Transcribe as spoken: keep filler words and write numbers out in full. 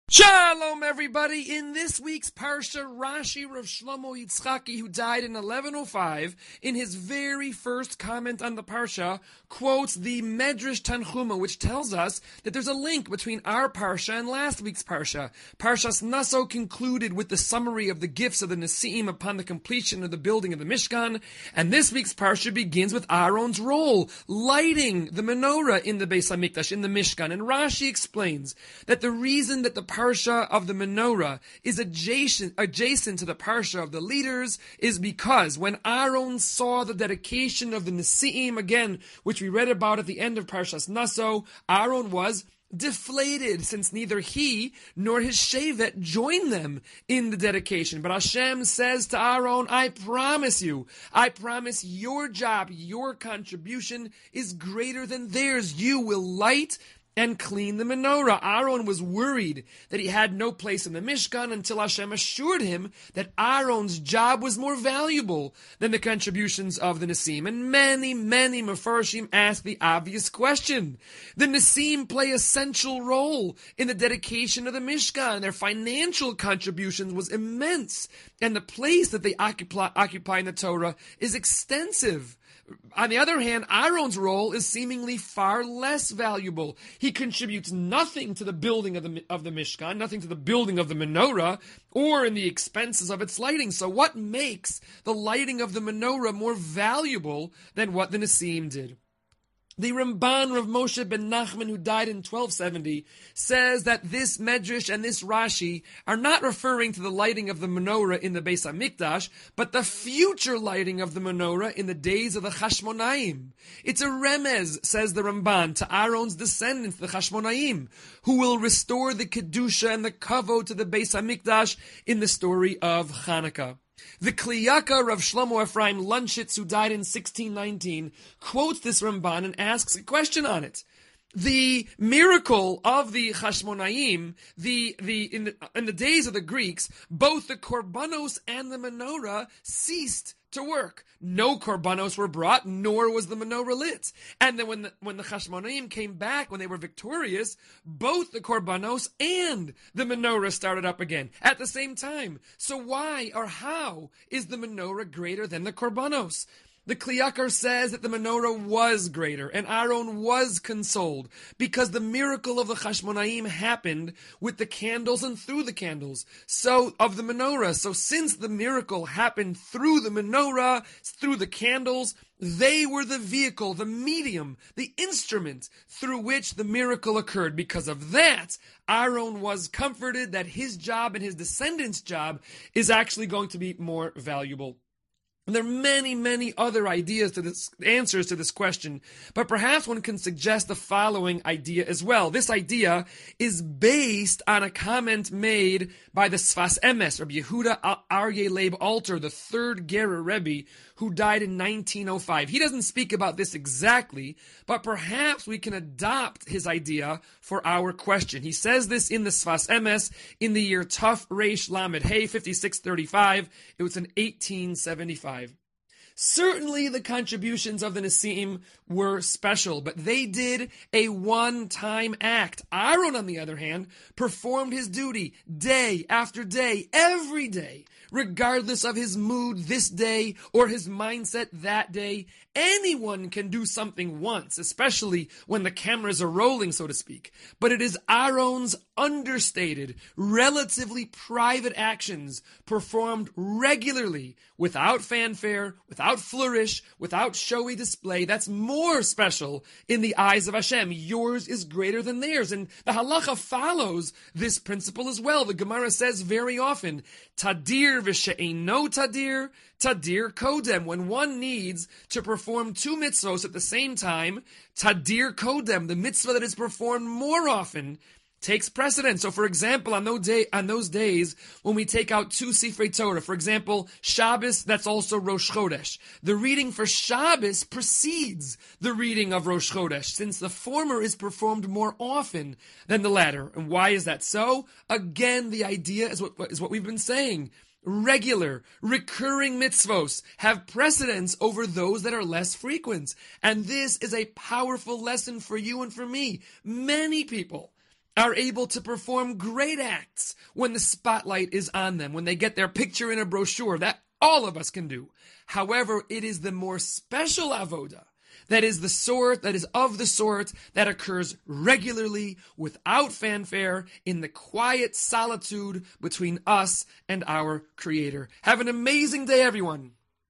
Shalom, everybody. In this week's Parsha, Rashi Rav Shlomo Yitzchaki, who died in eleven oh five, in his very first comment on the Parsha, quotes the Medrash Tanchuma, which tells us that there's a link between our Parsha and last week's Parsha. Parshas Naso concluded with the summary of the gifts of the Nesi'im upon the completion of the building of the Mishkan, and this week's Parsha begins with Aaron's role, lighting the menorah in the Beis HaMikdash, in the Mishkan. And Rashi explains that the reason that the Parsha of the menorah is adjacent, adjacent to the Parsha of the leaders is because when Aaron saw the dedication of the Nesi'im, again, which we read about at the end of Parshas Naso, Aaron was deflated, since neither he nor his Shevet joined them in the dedication. But Hashem says to Aaron, I promise you, I promise your job, your contribution is greater than theirs. You will light and clean the menorah. Aaron was worried that he had no place in the Mishkan until Hashem assured him that Aaron's job was more valuable than the contributions of the Nesi'im. And many, many Mefarshim ask the obvious question. The Nesi'im play a central role in the dedication of the Mishkan. Their financial contributions was immense, and the place that they occupy, occupy in the Torah is extensive. On the other hand, Aaron's role is seemingly far less valuable. He contributes nothing to the building of the of the Mishkan, nothing to the building of the menorah, or in the expenses of its lighting. So what makes the lighting of the menorah more valuable than what the Nesi'im did? The Ramban Rav Moshe ben Nachman, who died in twelve seventy, says that this Medrash and this Rashi are not referring to the lighting of the menorah in the Beis HaMikdash, but the future lighting of the menorah in the days of the Chashmonaim. It's a remez, says the Ramban, to Aaron's descendants, the Chashmonaim, who will restore the Kedusha and the Kavod to the Beis HaMikdash in the story of Chanukah. The Kliyaka Rav Shlomo Ephraim Lunchitz, who died in sixteen nineteen, quotes this Ramban and asks a question on it. The miracle of the Chashmonaim, the, the, in the, in the days of the Greeks, both the Korbanos and the menorah ceased to work. No korbanos were brought, nor was the menorah lit. And then when the, when the Chashmonaim came back, when they were victorious, both the korbanos and the menorah started up again at the same time. So why or how is the menorah greater than the korbanos? The Kliyakar says that the menorah was greater and Aaron was consoled because the miracle of the Chashmonaim happened with the candles and through the candles. So, of the menorah. So since the miracle happened through the menorah, through the candles, they were the vehicle, the medium, the instrument through which the miracle occurred. Because of that, Aaron was comforted that his job and his descendants' job is actually going to be more valuable. And there are many, many other ideas to this, answers to this question, but perhaps one can suggest the following idea as well. This idea is based on a comment made by the Sfas Emes, Rabbi Yehuda Aryeh Leib Alter, the third Gerer Rebbe, who died in nineteen oh five. He doesn't speak about this exactly, but perhaps we can adopt his idea for our question. He says this in the Sfas Emes in the year Tuf Reish Lamed Hey, fifty-six thirty-five. It was in eighteen seventy-five. Certainly the contributions of the Nesi'im were special, but they did a one-time act. Aaron, on the other hand, performed his duty day after day, every day, regardless of his mood this day or his mindset that day. Anyone can do something once, especially when the cameras are rolling, so to speak. But it is Aaron's understated, relatively private actions performed regularly, without fanfare, without flourish, without showy display. That's more special in the eyes of Hashem. Yours is greater than theirs. And the halacha follows this principle as well. The Gemara says very often, Tadir v'she'eino tadir, Tadir kodem. When one needs to perform two mitzvos at the same time, Tadir kodem, the mitzvah that is performed more often, takes precedence. So, for example, on those, day, on those days when we take out two Sifrei Torah, for example, Shabbos, that's also Rosh Chodesh. The reading for Shabbos precedes the reading of Rosh Chodesh, since the former is performed more often than the latter. And why is that so? Again, the idea is what, is what we've been saying. Regular, recurring mitzvos have precedence over those that are less frequent. And this is a powerful lesson for you and for me. Many people are able to perform great acts when the spotlight is on them, when they get their picture in a brochure. That all of us can do. However, it is the more special avoda that is the sort, that is of the sort that occurs regularly, without fanfare, in the quiet solitude between us and our Creator. Have an amazing day, everyone.